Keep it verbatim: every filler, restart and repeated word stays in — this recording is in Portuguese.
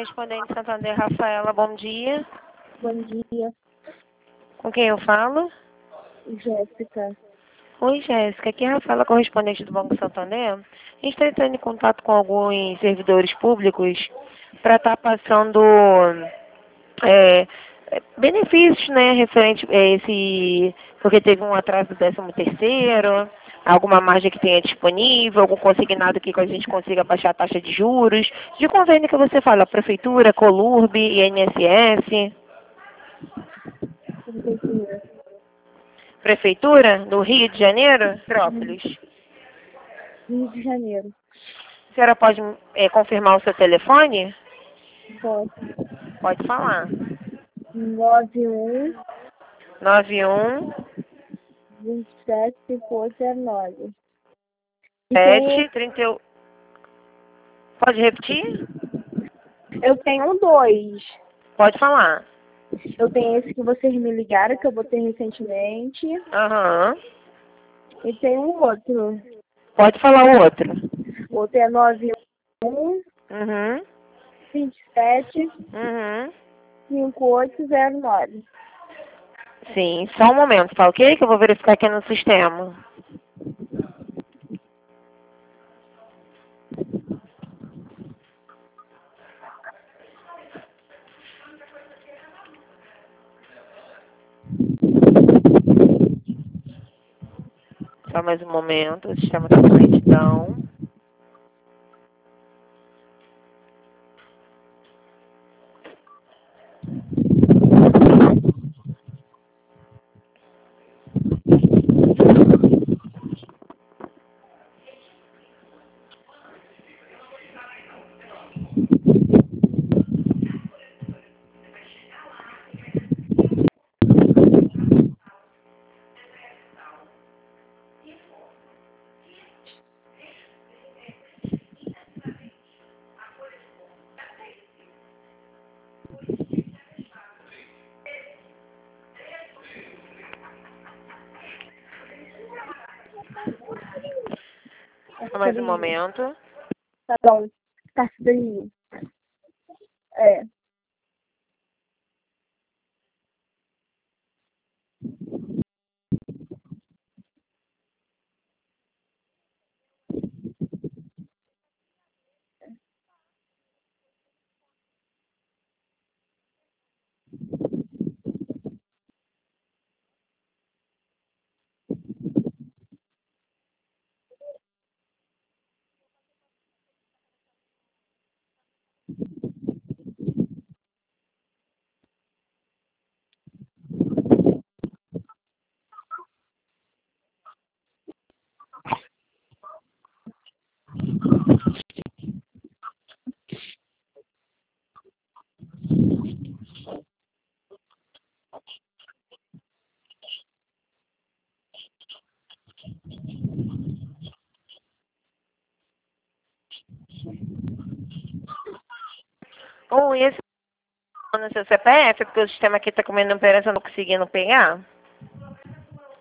Correspondente Santander, Rafaela, bom dia. Bom dia, Com quem eu falo? Jéssica. Oi, Jéssica. Aqui é a Rafaela, correspondente do Banco Santander. A gente está entrando em contato com alguns servidores públicos para estar passando é, benefícios, né, referente a esse, porque teve um atraso do décimo terceiro, alguma margem que tenha disponível, algum consignado que a gente consiga baixar a taxa de juros, de convênio que você fala, Prefeitura, Colurb, I N S S. Prefeitura. Prefeitura do Rio de Janeiro, Petrópolis. Rio de Janeiro. A senhora pode é, confirmar o seu telefone? Posso. Pode falar. nove um nove um vinte e sete cinquenta e oito zero nove. E sete tem, trinta e um. Pode repetir? eu tenho dois. Pode falar. Eu tenho esse que vocês me ligaram, que eu botei recentemente. Aham. E tem um outro. Pode falar o outro. O outro é nove um Uhum. vinte e sete Uhum. cinquenta e oito zero nove. Sim, só um momento, tá ok? Que eu vou verificar aqui no sistema. Só mais um momento, o sistema está com lentidão. Só mais um momento. Tá bom. Tá daí. É. Ou esse no seu C P F, porque o sistema aqui está comendo operação, não conseguindo pegar.